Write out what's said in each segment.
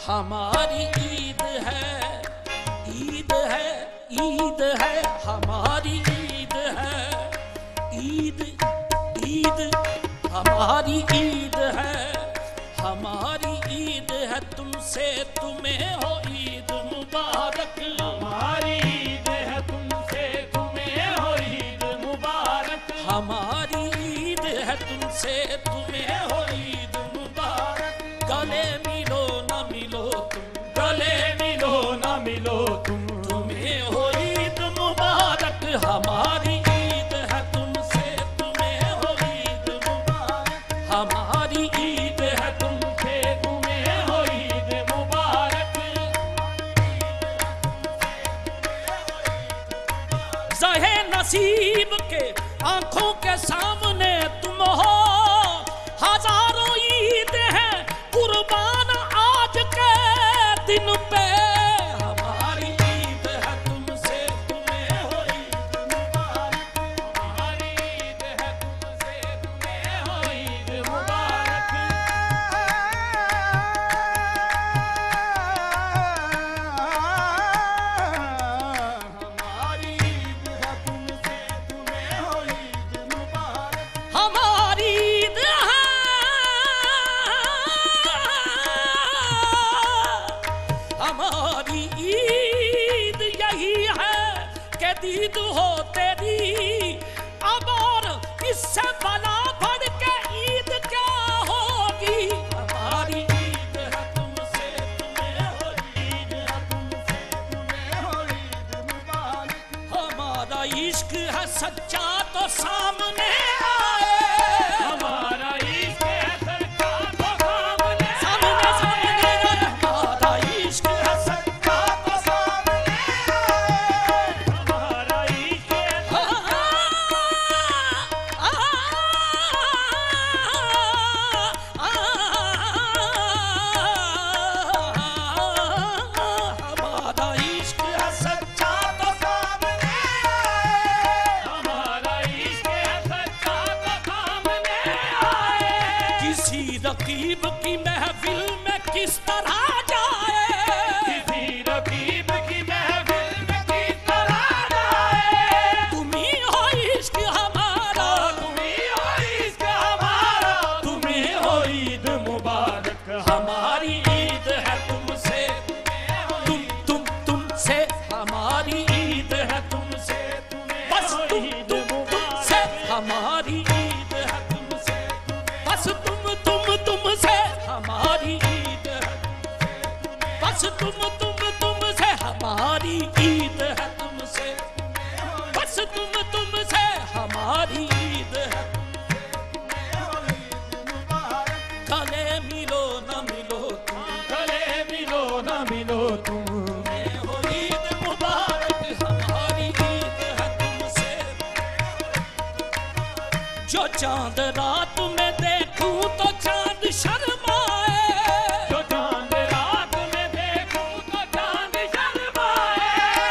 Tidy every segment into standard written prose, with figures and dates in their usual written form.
हमारी ईद है, ईद है, ईद है, हमारी ईद है, ईद ईद हमारी ईद है, हमारी ईद है, तुमसे तुम्हें हो ईद मुबारक। हमारी ईद है, तुमसे तुम्हें हो ईद मुबारक। हमारी ईद है, तुमसे तुम्हें हो ईद मुबारक। गले मिलो न मिलो तुम, गले मिलो न मिलो तुम, तुम्हें हो ईद मुबारक। हमारी ईद है, तुमसे तुम्हें हो ईद मुबारक। हमारी ईद है, तुमसे तुम्हें हो ईद मुबारक। ज़हे नसीब के आंखों के सामने तुम हो, हजारों ईद हैं कुर्बान आज के दिन पे। हमारी ईद है, तुमसे तुम्हें हो ईद मुबारक। हमारी ईद है, तुमसे तुम्हें हो ईद मुबारक। हमारी ईद है, तुमसे तुम्हें हो ईद मुबारक। हमारी ईद है, हमारी ईद यही है कि दीद हो तेरी अब, और इससे बला बढ़ के ईद क्या होगी। हमारी ईद है, तुमसे तुम्हें हो ईद है, तुमसे तुम्हें हो ईद मुबारक। हमारा इश्क है सच्चा तो सामने आए, हमारा इश्क है सच्चा तो सामने सामने सामने हमारा इश्क है सच्चा तो सामने आए। हमारा इश्क है हमारा इश्क है सच्चा तो सामने आए। हमारा इश्क है सच्चा तो सामने आए। किसी रकीब की महफिल में किस तरह जाए, किसी रकीब की महफिल में किस तरह जाए। तुम्ही हो इश्क हमारा, तुम्ही हो इश्क हमारा, तुम्ही हो ईद मुबारक। हमारी ईद है, तुमसे तुमसे हमारी ईद है, तुमसे बस तुमसे हमारी ईद है, तुमसे बस तुमसे हमारी ईद है, बस तुमसे हमारी ईद है, तुमसे बस तुमसे हमारी ईद है। गले मिलो न मिलो तुम, गले मिलो न मिलो तुम, हो ईद मुबारक। हमारी ईद है, तुमसे जो चांद रात में देखूं तो चांद शर्माए, जो चांद रात में देखूं तो चांद शर्माए।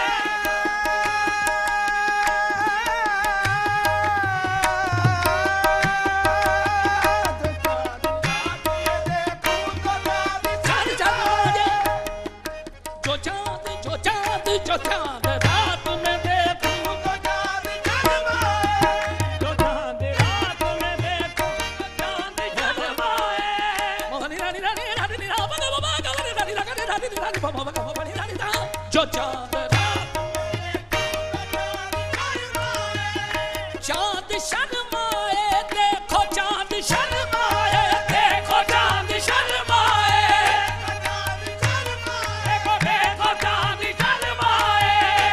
चांद शर्माए। जो चांद रात में देखूं तो चांद शर्माए। जो चांद रात में देखूं तो चांद शर्माए। जो चांद चांद शर्माए, देखो चांद शर्माए, देखो चांद शर्माए। देखो देखो चांद शर्माए।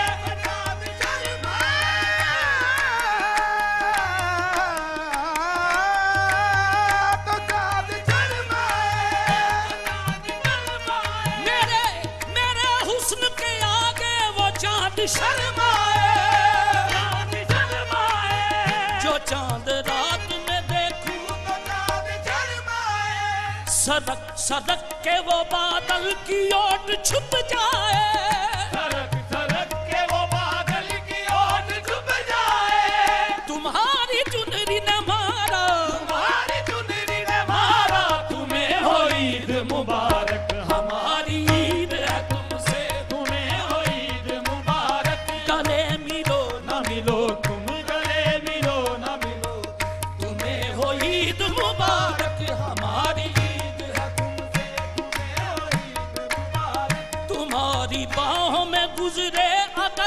मेरे हुस्न के आगे वो चांद शर्माए। चांद शर्माए। जो चांद रात में देखूं तो चांद शर्माए। सदक सदक के वो बादल की ओट छुप जाए। सरक सरक के वो बादल की ओट छुप जाए। तुम्हारी चुनरी ने मारा, तुम्हारी चुनरी ने मारा, तुम्हें हो ईद मुबारक। हमारी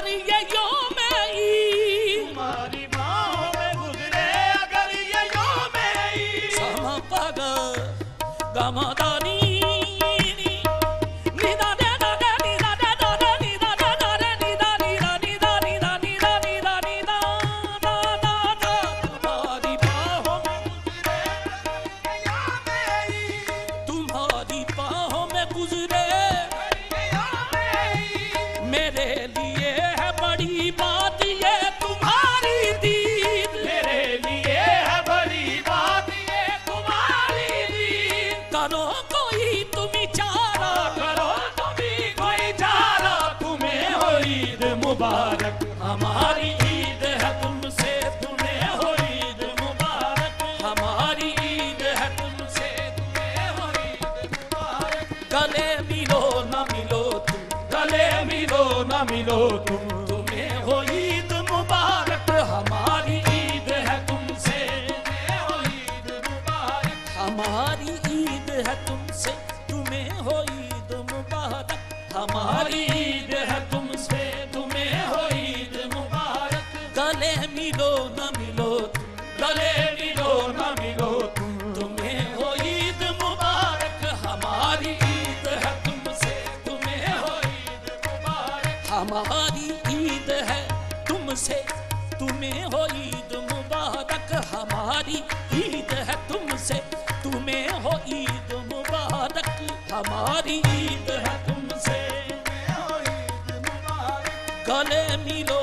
अगर ये योम ईद तुम्हारी बाहों में गुजरे अगर ये योम ईद समा पग गमदानी मुबारक हमारी ईद है तुमसे तुम्हें हो ईद मुबारक हमारी ईद है तुमसे तुम्हें हो ईद मुबारक गले मिलो न मिलो तुम गले मिलो न मिलो तुम तुम्हें हो ईद मुबारक हमारी ईद है तुमसे तुम्हें हो ईद मुबारक हमारी ईद है तुमसे तुम्हें हो ईद मुबारक हमारी ईद है तुमसे तुम्हें हो ईद मुबारक गले मिलो न मिलो तुम गले मिलो न मिलो तुम तुम्हें हो ईद मुबारक हमारी ईद है तुमसे तुम्हें हो ईद मुबारक हमारी ईद है तुमसे तुम्हें हो ईद मुबारक हमारी ईद है तुमसे तुम्हें हो ईद मुबारक हमारी ईद है तुमसे गले मिलो